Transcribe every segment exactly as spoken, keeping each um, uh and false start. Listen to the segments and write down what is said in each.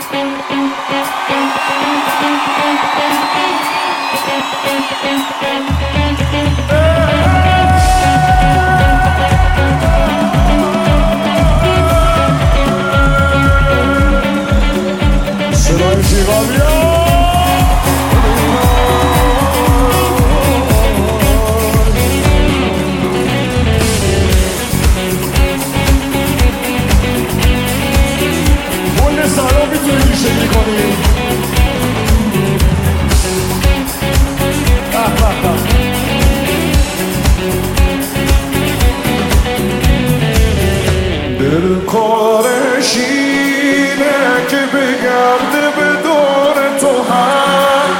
دل کارش اینه که بگرده به دور تو هم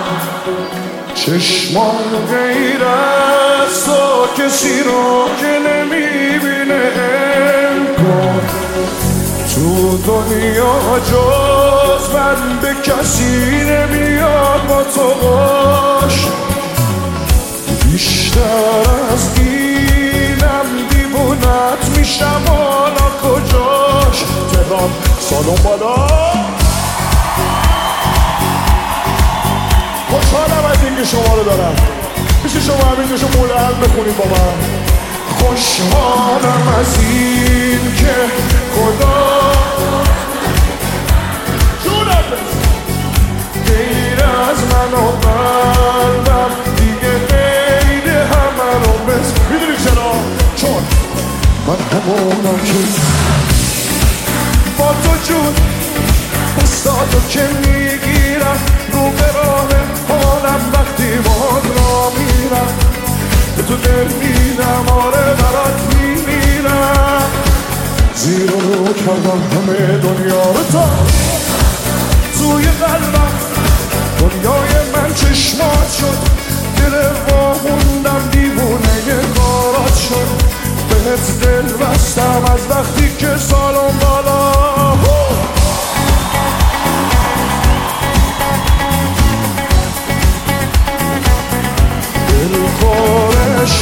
چشمان غیر از تو کسی رو که نمیبینه امکان تو دنیا جز من به کسی نمیاد با تو باش بیشتر از اینم دیوونت میشم حالا کجاش تهران سالون بالا خوشحالم از اینکه شما رو دارم میشه شما همینجاشو مولعن بخونید با من خوشحالم از این که خدا جونم غیر از من و قلبم دیگه غیر همه رو بس میدونی چرا؟ چون من همونم که با تو جون بستاتو که میگیرم رو به راه حالم وقتی باد را میرم به تو دل میدم آره برات میمیرم زیر رو کردم همه دنیا رو تا توی قلبم دنیای من چشمات شد دل واموندم دیوونه کارات شد بهت دل بستم از وقتی که سالم بالا دل خورش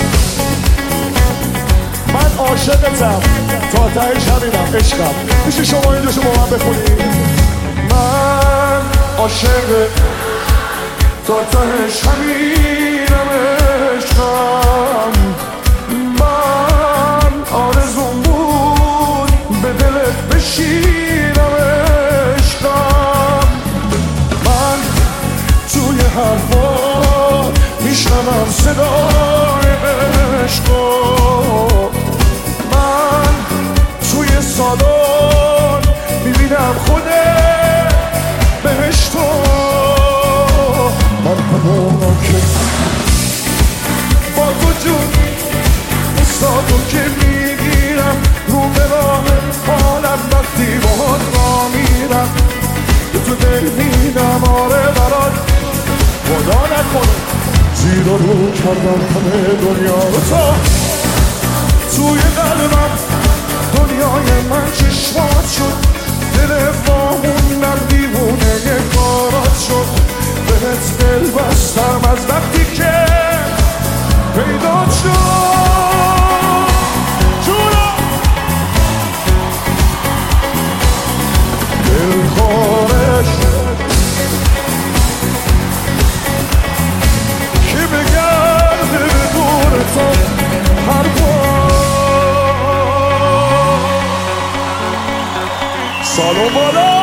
من عاشقتم تا تهش همینم عشقم میشه شما اینجاشو با من بخونید من عاشق تا تهش همینم عشقم من آرزوم بود به دلت بشینم عشقم من توی حرفا میشنوم صدای عشقم من توی سالن میبینم خودت بهشتو من همونم که با تو جون استادو که میگیرم رو به راه حالم وقتی باهات را میرم به تو دل میدم آره برات خدا نکنه زیر رو کردم همه دنیا رو تا توی قلبم دنیای من چشمات شد دل واموندم دیوونه کارات شد بهت دل بستم از وقتی که پیدا شد جونم دل خارش که بگرده به دور تو هر بار سالو بالا